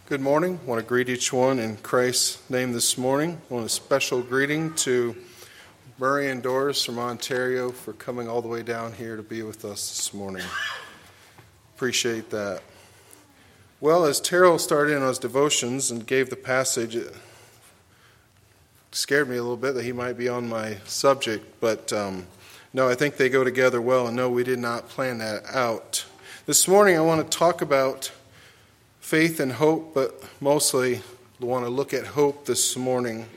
Good morning. I want to greet each one in Christ's name this morning. I want a special greeting to Murray and Doris from Ontario for coming all the way down here to be with us this morning. Appreciate that. Well, as Terrell started in on his devotions and gave the passage, it scared me a little bit that he might be on my subject, but no, I think they go together well, and no, we did not plan that out. This morning I want to talk about faith and hope, but mostly I want to look at hope this morning.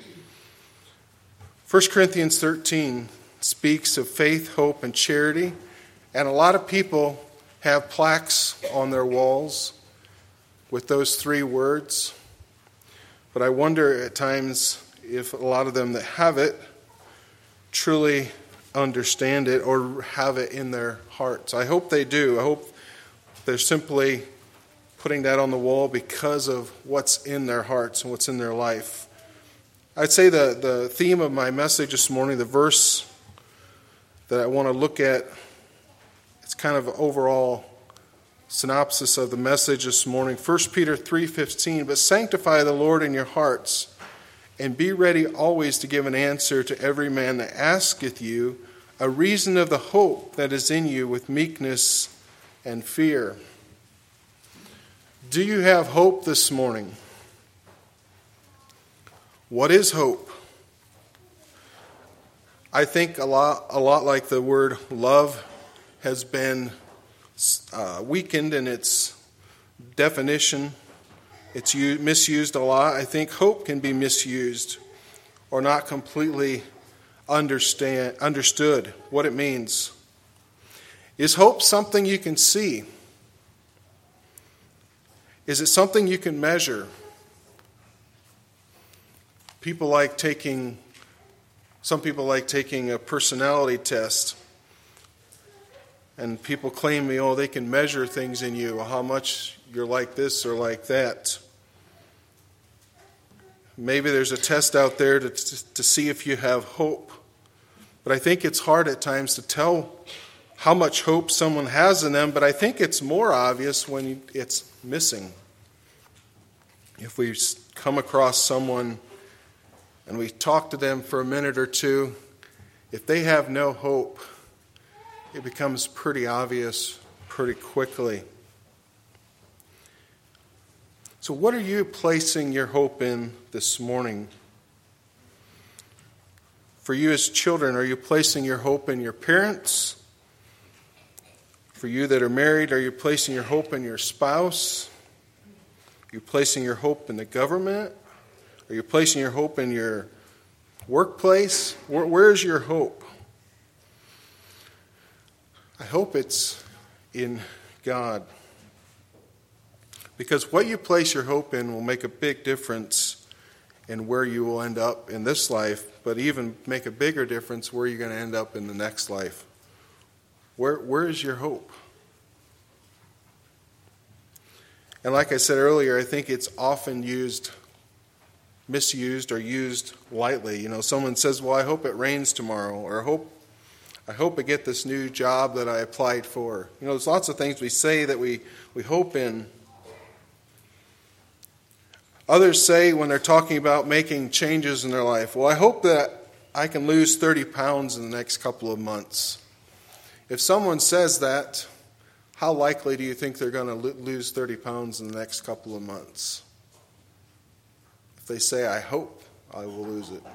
1 Corinthians 13 speaks of faith, hope, and charity, and a lot of people have plaques on their walls with those three words, but I wonder at times if a lot of them that have it truly understand it or have it in their hearts. I hope they do. I hope they're simply putting that on the wall because of what's in their hearts and what's in their life. I'd say the theme of my message this morning, the verse that I want to look at, it's kind of an overall synopsis of the message this morning. 1 Peter 3:15, but sanctify the Lord in your hearts, and be ready always to give an answer to every man that asketh you a reason of the hope that is in you with meekness and fear. Do you have hope this morning? What is hope? I think a lot like the word love has been weakened in its definition. It's misused a lot. I think hope can be misused or not completely understood what it means. Is hope something you can see? Is it something you can measure? Some people like taking a personality test, and people claim they can measure things in you, how much you're like this or like that. Maybe there's a test out there to see if you have hope, but I think it's hard at times to tell how much hope someone has in them, but I think it's more obvious when it's missing. If we come across someone and we talk to them for a minute or two, if they have no hope, it becomes pretty obvious pretty quickly. So what are you placing your hope in this morning? For you as children, are you placing your hope in your parents? For you that are married, are you placing your hope in your spouse? Are you placing your hope in the government? Are you placing your hope in your workplace? Where's your hope? I hope it's in God. Because what you place your hope in will make a big difference in where you will end up in this life, but even make a bigger difference where you're going to end up in the next life. Where is your hope? And like I said earlier, I think it's often misused or used lightly. Someone says, well, I hope it rains tomorrow, or I hope I get this new job that I applied for. There's lots of things we say that we hope in. Others say when they're talking about making changes in their life, well, I hope that I can lose 30 pounds in the next couple of months. If someone says that, how likely do you think they're going to lose 30 pounds in the next couple of months? If they say, I hope I will lose it.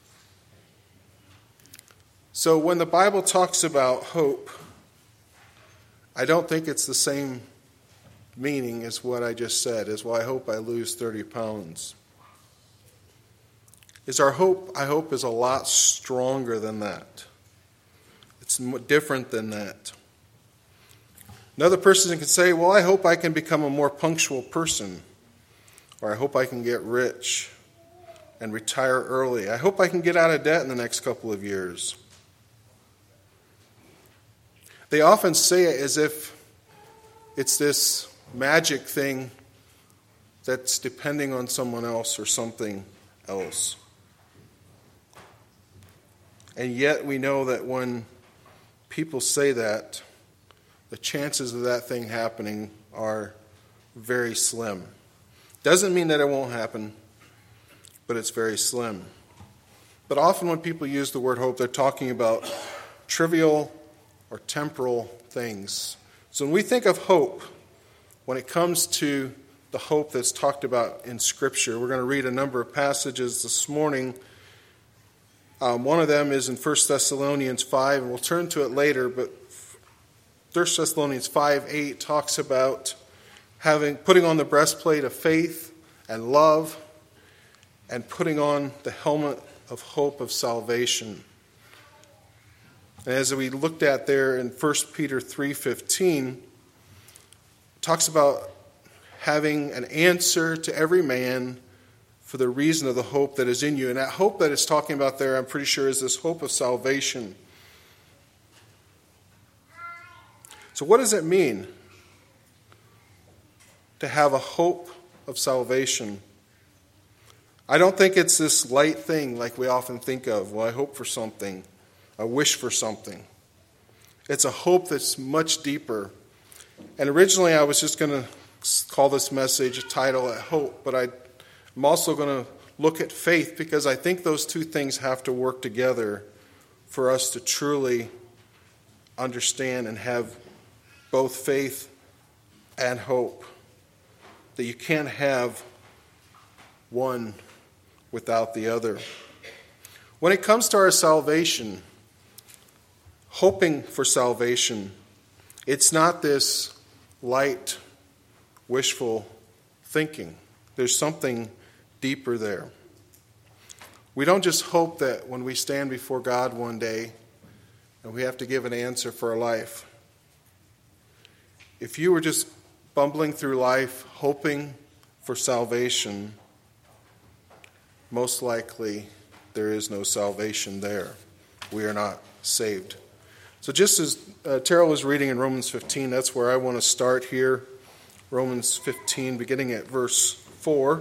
So when the Bible talks about hope, I don't think it's the same meaning as what I just said, as, well, I hope I lose 30 pounds. Our hope, I hope, is a lot stronger than that. It's different than that. Another person can say, well, I hope I can become a more punctual person, or I hope I can get rich and retire early. I hope I can get out of debt in the next couple of years. They often say it as if it's this magic thing that's depending on someone else or something else. And yet we know that when people say that, the chances of that thing happening are very slim. Doesn't mean that it won't happen, but it's very slim. But often when people use the word hope, they're talking about trivial or temporal things. So when we think of hope, when it comes to the hope that's talked about in Scripture, we're going to read a number of passages this morning. One of them is in 1 Thessalonians 5, and we'll turn to it later, but 1 Thessalonians 5:8 talks about putting on the breastplate of faith and love and putting on the helmet of hope of salvation. And as we looked at there in 1 Peter 3:15, it talks about having an answer to every man for the reason of the hope that is in you. And that hope that it's talking about there, I'm pretty sure, is this hope of salvation. So what does it mean to have a hope of salvation? I don't think it's this light thing like we often think of. Well, I hope for something. I wish for something. It's a hope that's much deeper. And originally I was just going to call this message a title at hope, but I'm also going to look at faith, because I think those two things have to work together for us to truly understand and have both faith and hope. That you can't have one without the other. When it comes to our salvation, hoping for salvation, it's not this light, wishful thinking. There's something deeper there. We don't just hope that when we stand before God one day and we have to give an answer for our life. If you were just bumbling through life hoping for salvation, most likely there is no salvation there. We are not saved. So just as Terrell was reading in Romans 15, that's where I want to start here. Romans 15, beginning at verse 4.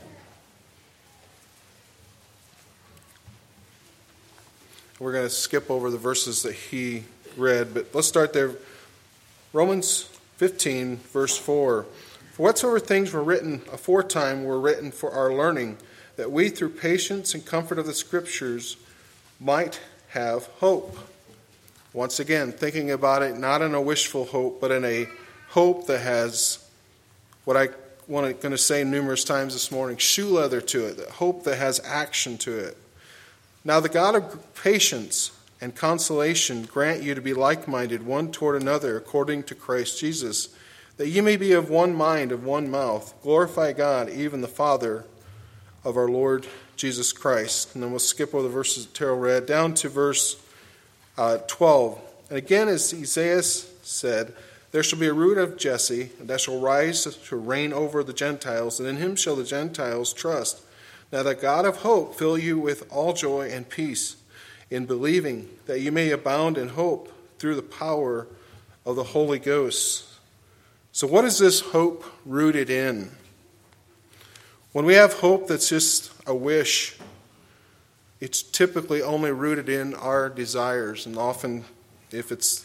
We're going to skip over the verses that he read, but let's start there. Romans 15, verse 4. For whatsoever things were written aforetime were written for our learning, that we through patience and comfort of the Scriptures might have hope. Once again, thinking about it not in a wishful hope, but in a hope that has what I going to say numerous times this morning, shoe leather to it, that hope that has action to it. Now the God of patience and consolation grant you to be like-minded one toward another according to Christ Jesus, that ye may be of one mind, of one mouth, glorify God, even the Father of our Lord Jesus Christ. And then we'll skip over the verses that Terrell read, down to verse 12. And again, as Isaiah said, there shall be a root of Jesse, and that shall rise to reign over the Gentiles, and in him shall the Gentiles trust. Now the God of hope fill you with all joy and peace in believing, that you may abound in hope through the power of the Holy Ghost. So what is this hope rooted in? When we have hope that's just a wish, it's typically only rooted in our desires. And often, if it's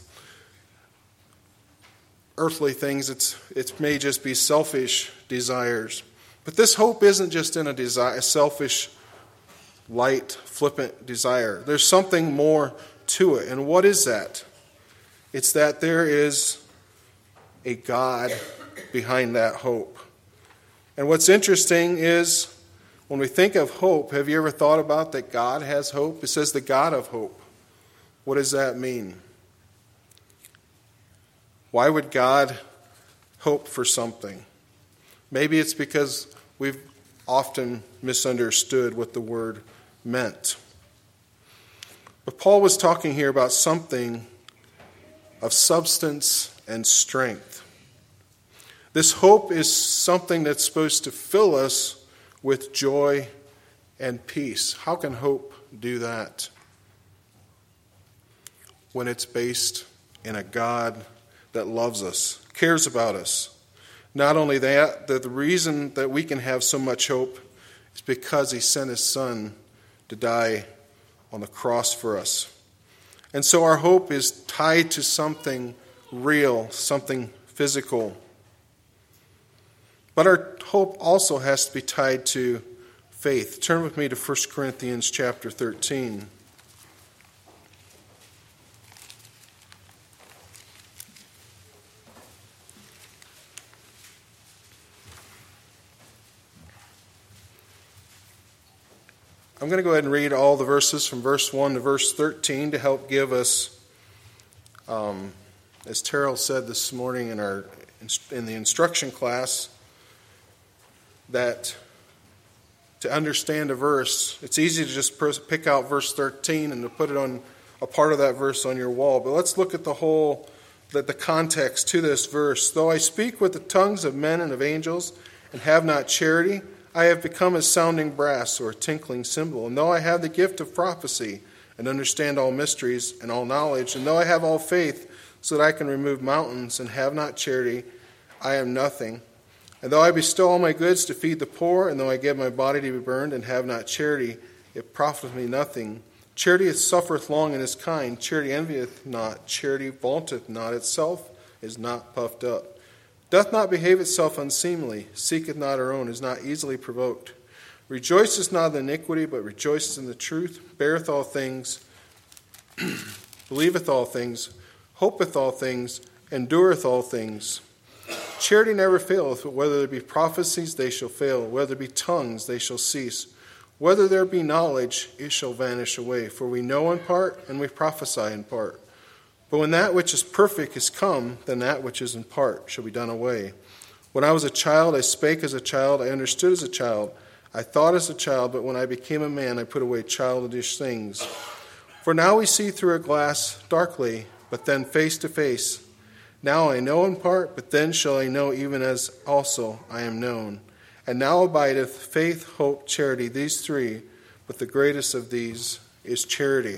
earthly things, it may just be selfish desires. But this hope isn't just in a selfish, light, flippant desire. There's something more to it. And what is that? It's that there is a God behind that hope. And what's interesting is, when we think of hope, have you ever thought about that God has hope? It says the God of hope. What does that mean? Why would God hope for something? Maybe it's because we've often misunderstood what the word meant. But Paul was talking here about something of substance and strength. This hope is something that's supposed to fill us with joy and peace. How can hope do that? When it's based in a God that loves us, cares about us. Not only that, the reason that we can have so much hope is because he sent his Son to die on the cross for us. And so our hope is tied to something real, something physical. But our hope also has to be tied to faith. Turn with me to 1 Corinthians chapter 13. I'm going to go ahead and read all the verses from verse 1 to verse 13 to help give us, as Terrell said this morning in the instruction class, that to understand a verse, it's easy to just pick out verse 13 and to put it on a part of that verse on your wall. But let's look at the context to this verse. Though I speak with the tongues of men and of angels and have not charity, I have become as sounding brass or a tinkling cymbal. And though I have the gift of prophecy and understand all mysteries and all knowledge, and though I have all faith so that I can remove mountains and have not charity, I am nothing. And though I bestow all my goods to feed the poor, and though I give my body to be burned and have not charity, it profiteth me nothing. Charity suffereth long and is kind. Charity envieth not. Charity vaunteth not itself, is not puffed up, doth not behave itself unseemly, seeketh not her own, is not easily provoked, rejoiceth not in iniquity, but rejoiceth in the truth, beareth all things, believeth all things, hopeth all things, endureth all things. Charity never faileth, but whether there be prophecies, they shall fail. Whether there be tongues, they shall cease. Whether there be knowledge, it shall vanish away. For we know in part, and we prophesy in part. But when that which is perfect is come, then that which is in part shall be done away. When I was a child, I spake as a child, I understood as a child, I thought as a child, but when I became a man, I put away childish things. For now we see through a glass darkly, but then face to face. Now I know in part, but then shall I know even as also I am known. And now abideth faith, hope, charity, these three, but the greatest of these is charity.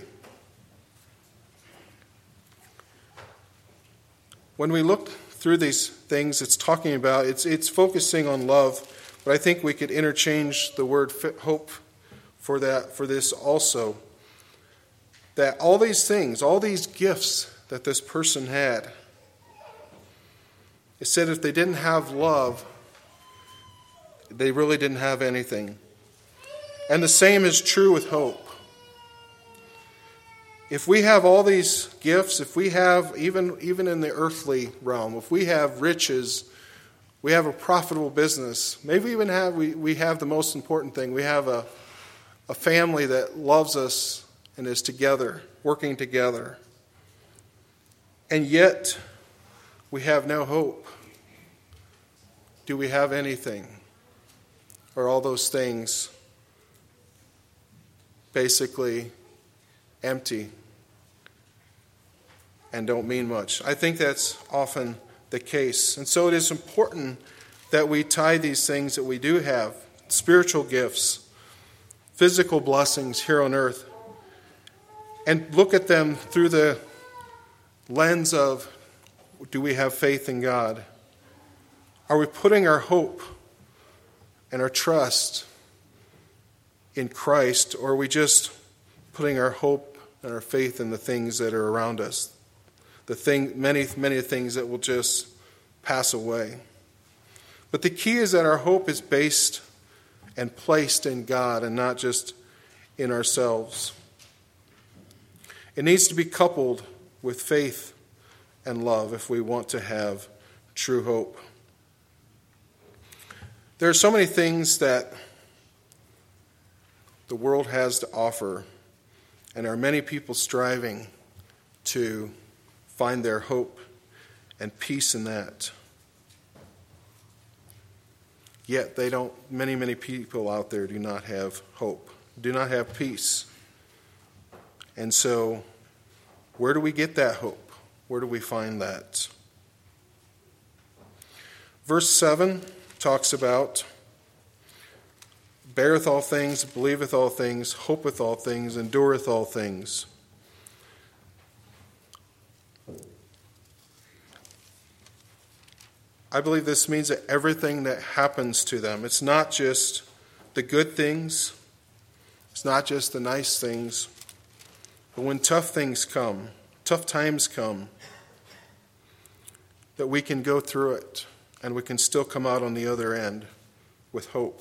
When we look through these things, it's talking about, it's focusing on love, but I think we could interchange the word hope for this also. That all these things, all these gifts that this person had, it said if they didn't have love, they really didn't have anything. And the same is true with hope. If we have all these gifts, if we have, even in the earthly realm, if we have riches, we have a profitable business, maybe even we have the most important thing, we have a family that loves us and is together, working together. And yet, we have no hope. Do we have anything? Or all those things basically empty and don't mean much? I think that's often the case. And so it is important that we tie these things that we do have, spiritual gifts, physical blessings here on earth, and look at them through the lens of, do we have faith in God? Are we putting our hope and our trust in Christ, or are we just putting our hope and our faith in the things that are around us? Many things that will just pass away. But the key is that our hope is based and placed in God and not just in ourselves. It needs to be coupled with faith and love if we want to have true hope. There are so many things that the world has to offer, and there are many people striving to find their hope and peace in that. Yet many people out there do not have hope, do not have peace. And so, where do we get that hope? Where do we find that? Verse 7 talks about beareth all things, believeth all things, hopeth all things, endureth all things. I believe this means that everything that happens to them, it's not just the good things, it's not just the nice things, but when tough things come, tough times come, that we can go through it and we can still come out on the other end with hope.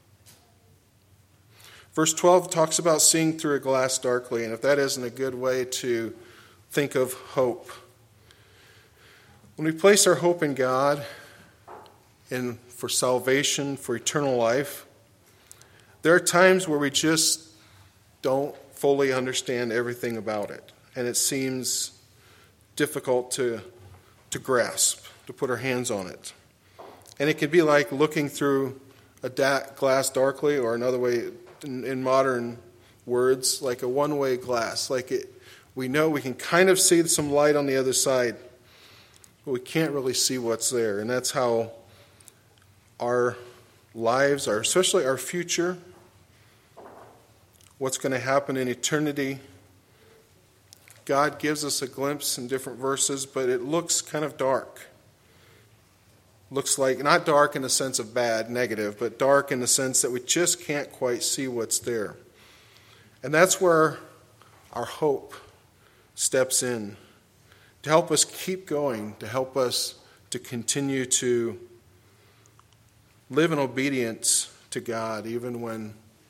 Verse 12 talks about seeing through a glass darkly, and if that isn't a good way to think of hope. When we place our hope in God and for salvation, for eternal life, there are times where we just don't fully understand everything about it, and it seems difficult to grasp, to put our hands on it. And it can be like looking through a glass darkly, or another way, in modern words, like a one-way glass. We know we can kind of see some light on the other side, but we can't really see what's there. And that's how our lives are, especially our future, what's going to happen in eternity. God gives us a glimpse in different verses, but it looks kind of dark. Looks like, not dark in the sense of bad, negative, but dark in the sense that we just can't quite see what's there. And that's where our hope steps in to help us keep going, to help us to continue to live in obedience to God, even when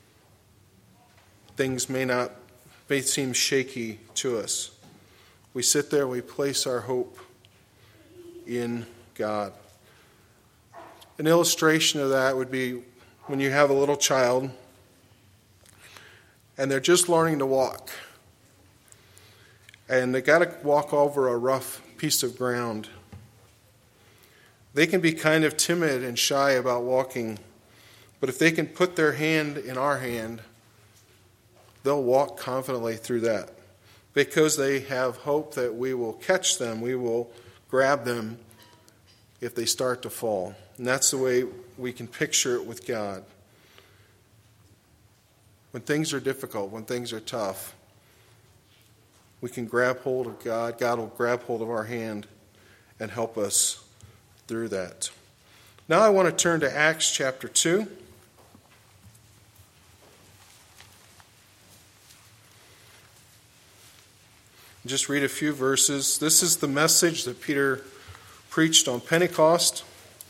things may seem shaky to us. We sit there and we place our hope in God. An illustration of that would be when you have a little child and they're just learning to walk. And they got to walk over a rough piece of ground. They can be kind of timid and shy about walking, but if they can put their hand in our hand, they'll walk confidently through that because they have hope that we will catch them, we will grab them if they start to fall. And that's the way we can picture it with God. When things are difficult, when things are tough, we can grab hold of God. God will grab hold of our hand and help us through that. Now I want to turn to Acts chapter 2. Just read a few verses. This is the message that Peter preached on Pentecost.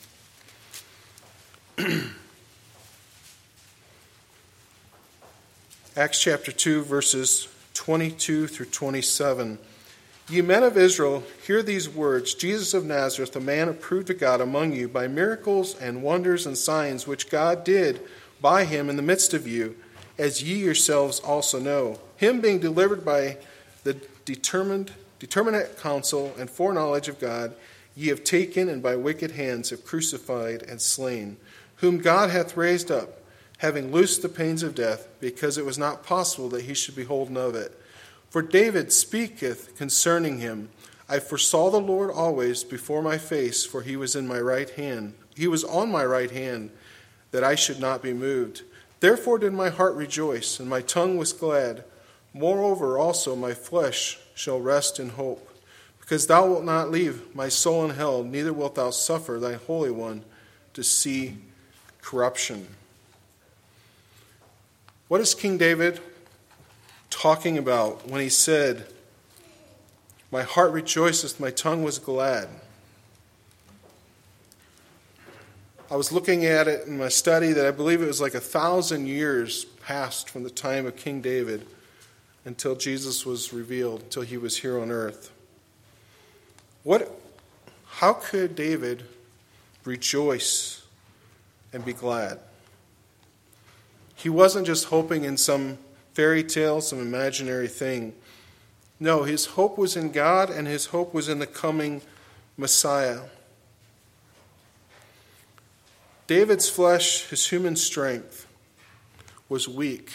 Acts chapter 2, verses 22 through 27. Ye men of Israel, hear these words. Jesus of Nazareth, a man approved of God among you by miracles and wonders and signs, which God did by him in the midst of you, as ye yourselves also know. Him being delivered by the determinate counsel and foreknowledge of God, ye have taken, and by wicked hands have crucified and slain, whom God hath raised up, having loosed the pains of death, because it was not possible that he should be holden of it. For David speaketh concerning him, I foresaw the Lord always before my face, for he was in my right hand. He was on my right hand, that I should not be moved. Therefore did my heart rejoice, and my tongue was glad. Moreover also my flesh shall rest in hope, because thou wilt not leave my soul in hell, neither wilt thou suffer thy Holy One to see corruption. What is King David talking about when he said, my heart rejoiceth, my tongue was glad? I was looking at it in my study that I believe it was like 1,000 years passed from the time of King David until Jesus was revealed, until he was here on earth. How could David rejoice and be glad? He wasn't just hoping in some fairy tale, some imaginary thing. No, his hope was in God, and his hope was in the coming Messiah. David's flesh, his human strength, was weak.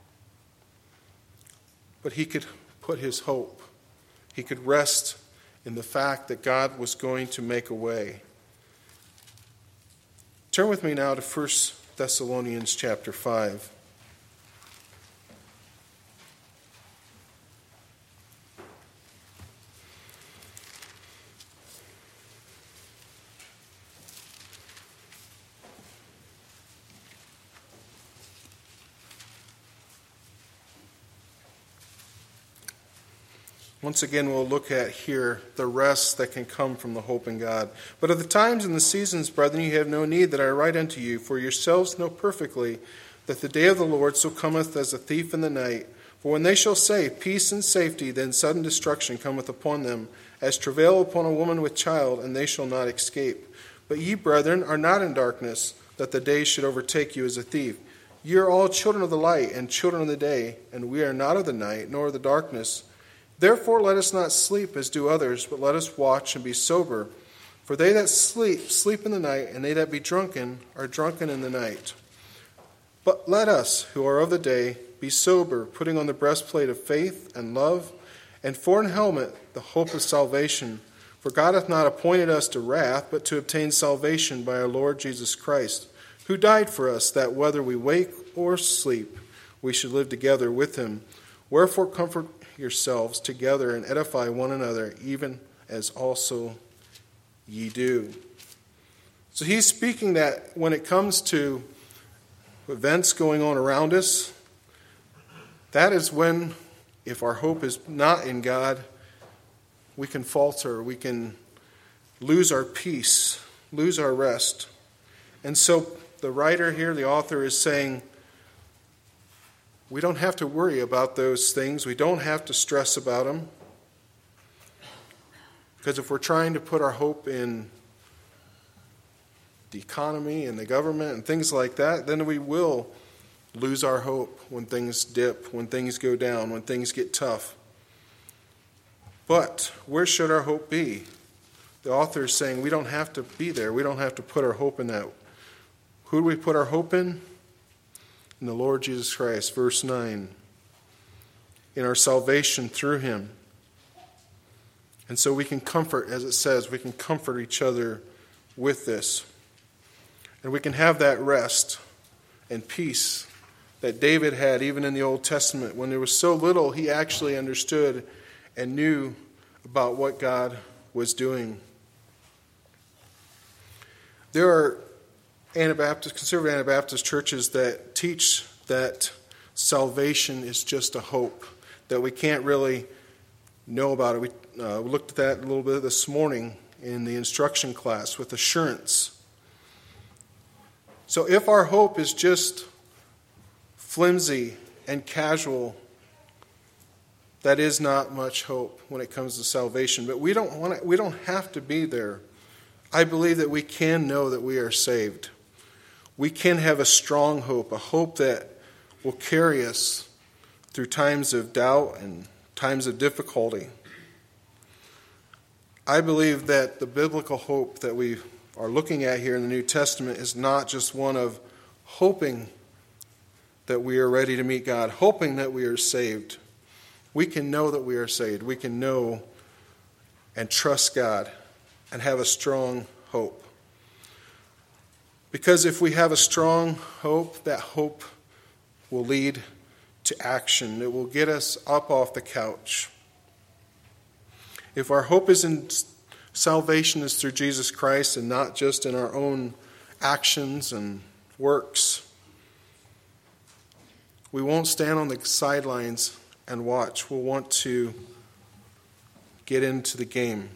But he could put his hope. He could rest in the fact that God was going to make a way. Turn with me now to 1 Thessalonians chapter 5. Once again, we'll look at here the rest that can come from the hope in God. But of the times and the seasons, brethren, you have no need that I write unto you, for yourselves know perfectly that the day of the Lord so cometh as a thief in the night. For when they shall say, peace and safety, then sudden destruction cometh upon them, as travail upon a woman with child, and they shall not escape. But ye, brethren, are not in darkness, that the day should overtake you as a thief. Ye are all children of the light and children of the day, and we are not of the night, nor of the darkness. Therefore let us not sleep as do others, but let us watch and be sober. For they that sleep, sleep in the night, and they that be drunken are drunken in the night. But let us, who are of the day, be sober, putting on the breastplate of faith and love, and for an helmet the hope of salvation. For God hath not appointed us to wrath, but to obtain salvation by our Lord Jesus Christ, who died for us, that whether we wake or sleep, we should live together with him. Wherefore comfort yourselves together and edify one another, even as also ye do. So he's speaking that when it comes to events going on around us, that is when, if our hope is not in God, we can falter, we can lose our peace, lose our rest. And so the writer here, the author, is saying, we don't have to worry about those things. We don't have to stress about them. Because if we're trying to put our hope in the economy and the government and things like that, then we will lose our hope when things dip, when things go down, when things get tough. But where should our hope be? The author is saying we don't have to be there. We don't have to put our hope in that. Who do we put our hope in? In the Lord Jesus Christ. Verse 9. In our salvation through him. And so we can comfort, as it says, we can comfort each other with this. And we can have that rest and peace that David had even in the Old Testament. When there was so little, he actually understood and knew about what God was doing. There are conservative Anabaptist churches that teach that salvation is just a hope, that we can't really know about it. We looked at that a little bit this morning in the instruction class with assurance. So if our hope is just flimsy and casual, that is not much hope when it comes to salvation. But we don't have to be there. I believe that we can know that we are saved. We can have a strong hope, a hope that will carry us through times of doubt and times of difficulty. I believe that the biblical hope that we are looking at here in the New Testament is not just one of hoping that we are ready to meet God, hoping that we are saved. We can know that we are saved. We can know and trust God and have a strong hope. Because if we have a strong hope, that hope will lead to action. It will get us up off the couch. If our hope is in salvation is through Jesus Christ and not just in our own actions and works, we won't stand on the sidelines and watch. We'll want to get into the game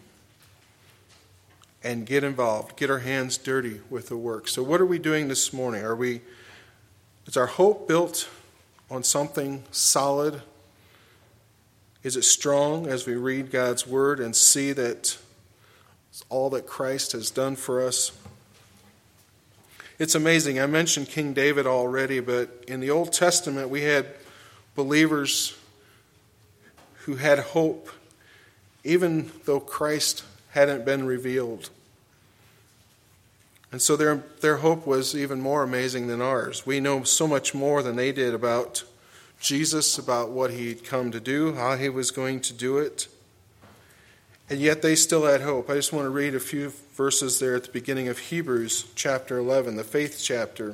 and get involved, get our hands dirty with the work. So what are we doing this morning? Is our hope built on something solid? Is it strong as we read God's word and see that it's all that Christ has done for us? It's amazing. I mentioned King David already, but in the Old Testament we had believers who had hope even though Christ hadn't been revealed. And so their hope was even more amazing than ours. We know so much more than they did about Jesus, about what he'd come to do, how he was going to do it. And yet they still had hope. I just want to read a few verses there at the beginning of Hebrews chapter 11, the faith chapter.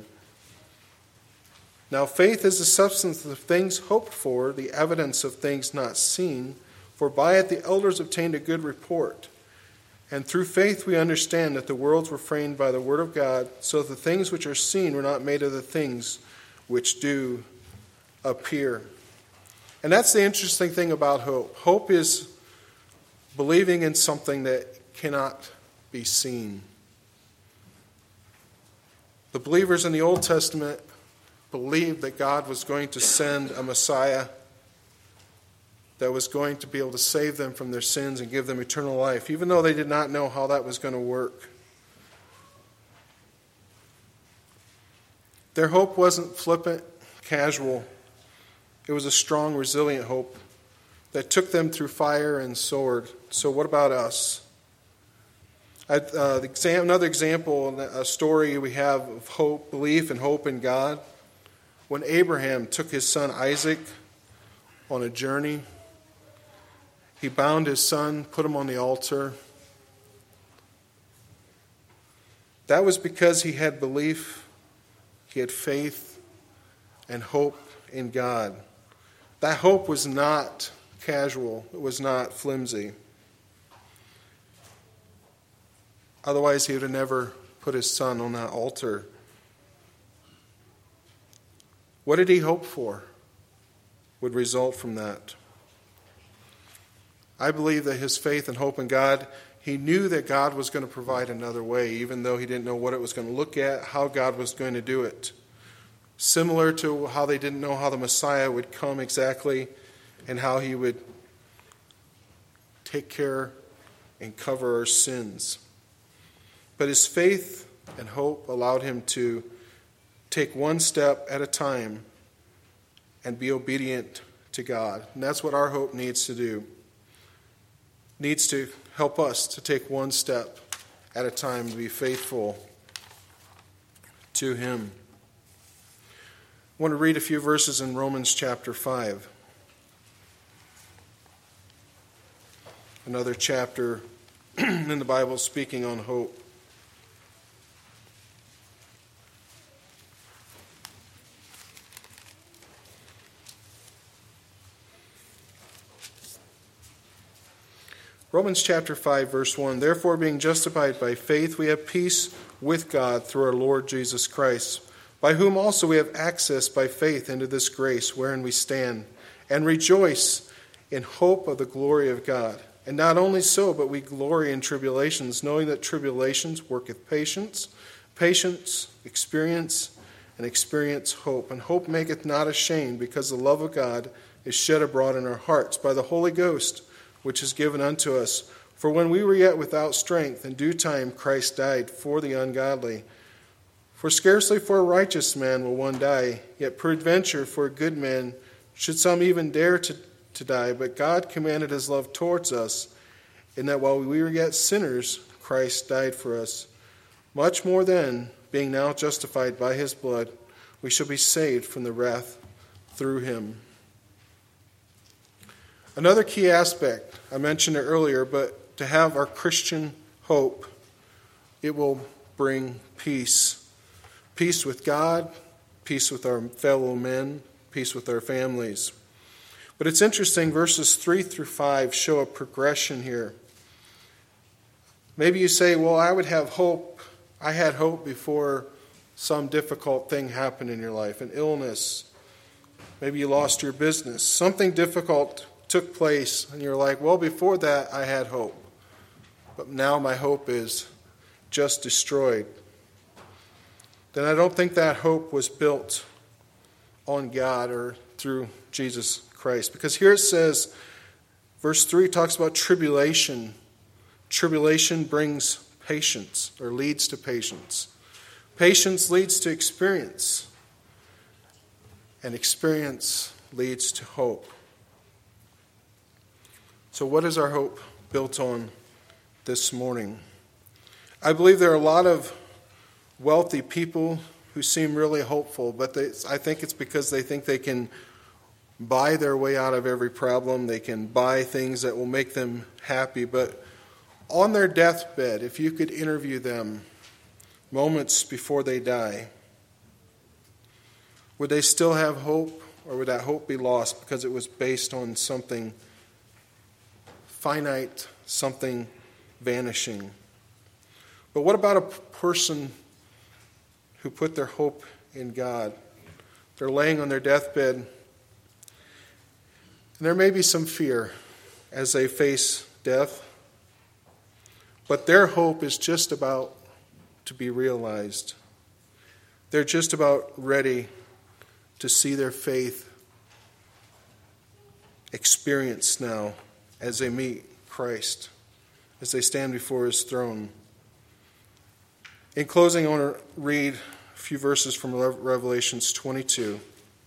Now faith is the substance of things hoped for, the evidence of things not seen. For by it the elders obtained a good report. And through faith we understand that the worlds were framed by the word of God, so that the things which are seen were not made of the things which do appear. And that's the interesting thing about hope. Hope is believing in something that cannot be seen. The believers in the Old Testament believed that God was going to send a Messiah that was going to be able to save them from their sins and give them eternal life, even though they did not know how that was going to work. Their hope wasn't flippant, casual. It was a strong, resilient hope that took them through fire and sword. So what about us? Another example, a story we have of hope, belief and hope in God. When Abraham took his son Isaac on a journey, he bound his son, put him on the altar. That was because he had belief, he had faith, and hope in God. That hope was not casual. It was not flimsy. Otherwise, he would have never put his son on that altar. What did he hope for would result from that? I believe that his faith and hope in God, he knew that God was going to provide another way, even though he didn't know what it was going to look at, how God was going to do it. Similar to how they didn't know how the Messiah would come exactly and how he would take care and cover our sins. But his faith and hope allowed him to take one step at a time and be obedient to God. And that's what our hope needs to do. Needs to help us to take one step at a time to be faithful to him. I want to read a few verses in Romans chapter 5. Another chapter in the Bible speaking on hope. Romans chapter 5, verse 1, Therefore, being justified by faith, we have peace with God through our Lord Jesus Christ, by whom also we have access by faith into this grace wherein we stand, and rejoice in hope of the glory of God. And not only so, but we glory in tribulations, knowing that tribulations worketh patience, patience, experience, and experience hope. And hope maketh not ashamed, because the love of God is shed abroad in our hearts by the Holy Ghost, which is given unto us. For when we were yet without strength, in due time Christ died for the ungodly. For scarcely for a righteous man will one die, yet peradventure for a good man should some even dare to die. But God commanded his love towards us, in that while we were yet sinners, Christ died for us. Much more then, being now justified by his blood, we shall be saved from the wrath through him. Another key aspect, I mentioned it earlier, but to have our Christian hope, it will bring peace. Peace with God, peace with our fellow men, peace with our families. But it's interesting, verses 3 through 5 show a progression here. Maybe you say, well, I would have hope. I had hope before some difficult thing happened in your life, an illness. Maybe you lost your business. Something difficult took place, and you're like, well, before that, I had hope. But now my hope is just destroyed. Then I don't think that hope was built on God or through Jesus Christ. Because here it says, verse 3 talks about tribulation. Tribulation brings patience, or leads to patience. Patience leads to experience. And experience leads to hope. So what is our hope built on this morning? I believe there are a lot of wealthy people who seem really hopeful, but I think it's because they think they can buy their way out of every problem. They can buy things that will make them happy. But on their deathbed, if you could interview them moments before they die, would they still have hope, or would that hope be lost because it was based on something finite, something vanishing? But what about a person who put their hope in God? They're laying on their deathbed, and there may be some fear as they face death. But their hope is just about to be realized. They're just about ready to see their faith experienced now as they meet Christ, as they stand before his throne. In closing, I want to read a few verses from Revelations 22.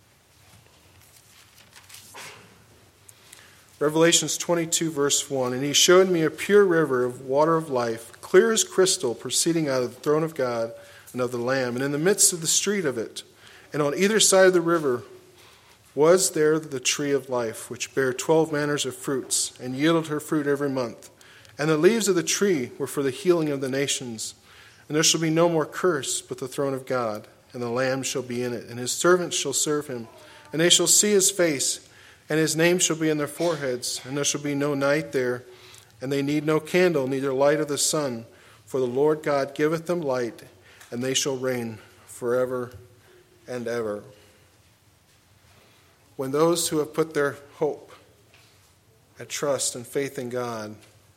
Revelations 22, verse 1, "And he showed me a pure river of water of life, clear as crystal, proceeding out of the throne of God and of the Lamb. And in the midst of the street of it, and on either side of the river, was there the tree of life, which bare 12 manners of fruits, and yielded her fruit every month. And the leaves of the tree were for the healing of the nations. And there shall be no more curse, but the throne of God, and the Lamb shall be in it, and his servants shall serve him. And they shall see his face, and his name shall be in their foreheads, and there shall be no night there, and they need no candle, neither light of the sun, for the Lord God giveth them light, and they shall reign forever and ever." When those who have put their hope and trust and faith in God,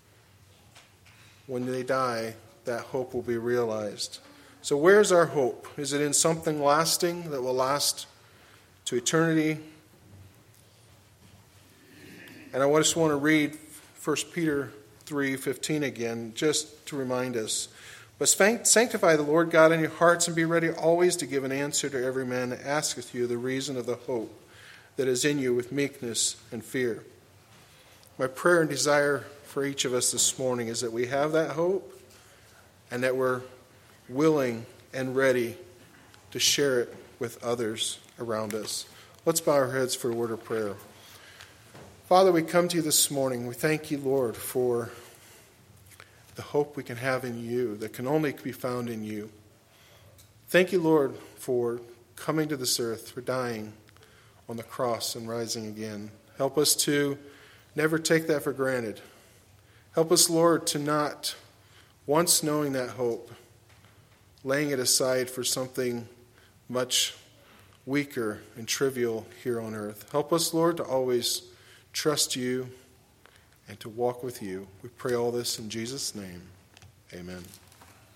when they die, that hope will be realized. So where's our hope? Is it in something lasting that will last to eternity? And I just want to read 1 Peter 3:15 again, just to remind us. "But sanctify the Lord God in your hearts, and be ready always to give an answer to every man that asketh you the reason of the hope that is in you with meekness and fear." My prayer and desire for each of us this morning is that we have that hope, and that we're willing and ready to share it with others around us. Let's bow our heads for a word of prayer. Father, we come to you this morning. We thank you, Lord, for the hope we can have in you that can only be found in you. Thank you, Lord, for coming to this earth, for dying on the cross and rising again. Help us to never take that for granted. Help us, Lord, to not, once knowing that hope, laying it aside for something much weaker and trivial here on earth. Help us, Lord, to always trust you and to walk with you. We pray all this in Jesus' name. Amen.